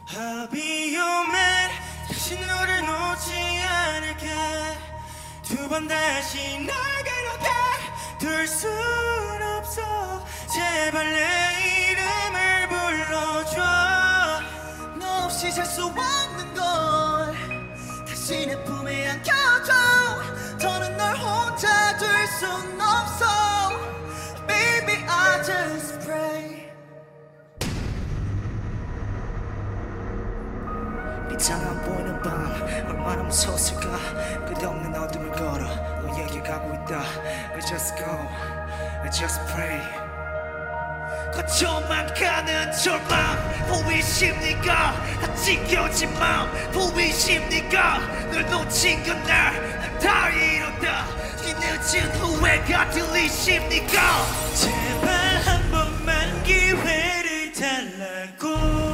I'll be your man. 다시 너를 놓지 않을게. 두 번 다시 널 그렇게 둘 순 없어. 제발 내 이름을 불러줘. 너 없이 잘 수 없는 걸 다시 내 품에 안겨줘. 더는 널 혼자 둘 순 없어. Baby I just pray. 빛은 안 보이는 밤 얼마나 무서웠을까. 끝없는 어둠을 걸어 너에게 가고 있다. I just go, I just pray. 거쳐만 가는 절망 보이십니까? 다 찢겨진 마음 보이십니까? 널 놓친 건날 다 잃었다. 뒤늦은 후회가 들리십니까? 제발 한 번만 기회를 달라고.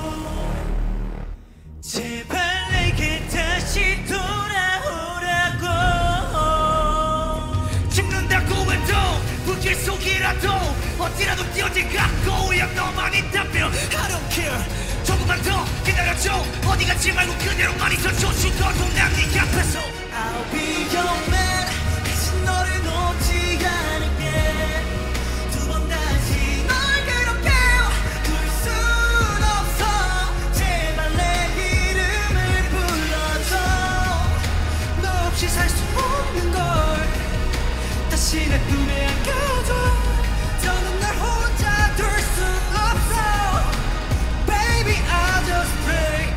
제발 내게 다시 돌아오라고. 죽는다고 해도 불길 속이라도 어디라도 뛰어들 갖고 그냥 너만 있다면 I don't care. 조금만 더 기다려줘. 어디 가지 말고 그대로만 있어줘. 죽어도 난 네 곁에서 I'll be your man. 다시 너를 놓지 않을게. 두 번 다시 널 그렇게 둘 순 없어. 제발 내 이름을 불러줘. 너 없이 살 수 없는 걸 다시 내 품에 안겨줘. 더는 날 혼자 둘 순 없어. Baby I just pray.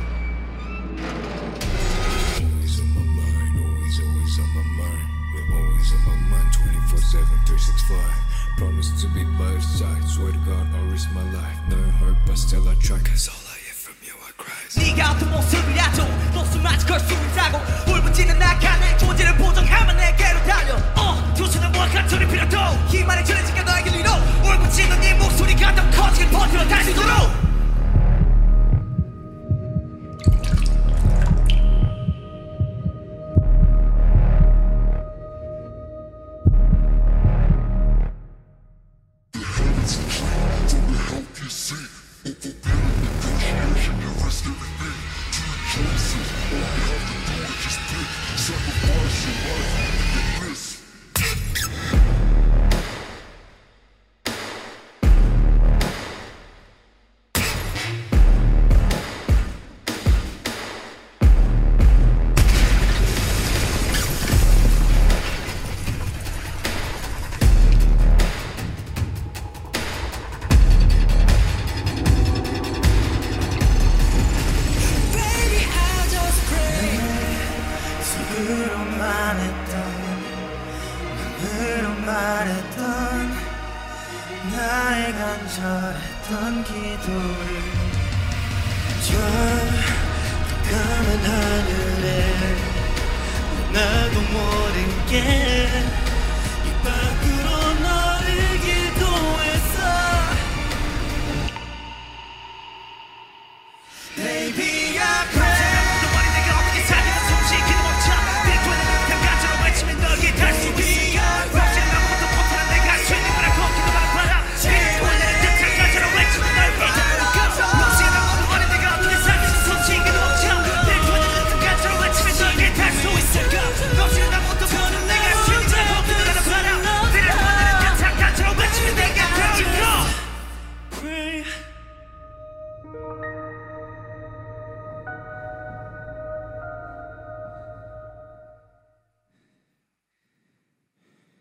Always on my mind, always on my mind. We're always on my mind, 24/7, 365. Promise to be by your side, swear to God I'll risk my life. No hope but still I try, cause all I hear from you I cry. 네가 어떤 모습이라도 목숨마저 걸 수 있다고. 울부짖는 나가 내 존재를 보정하면 내게로 달려. 두 손에 무악한 소리 필요도 희망을 전해질게 너에게 위로. 울부짖는 네 목소리가 더 커지길 버텨 다시 도로. 속으로만 했던 마음으로만 했던 나의 간절했던 기도를 저 깜깜한 하늘에 나도 모르게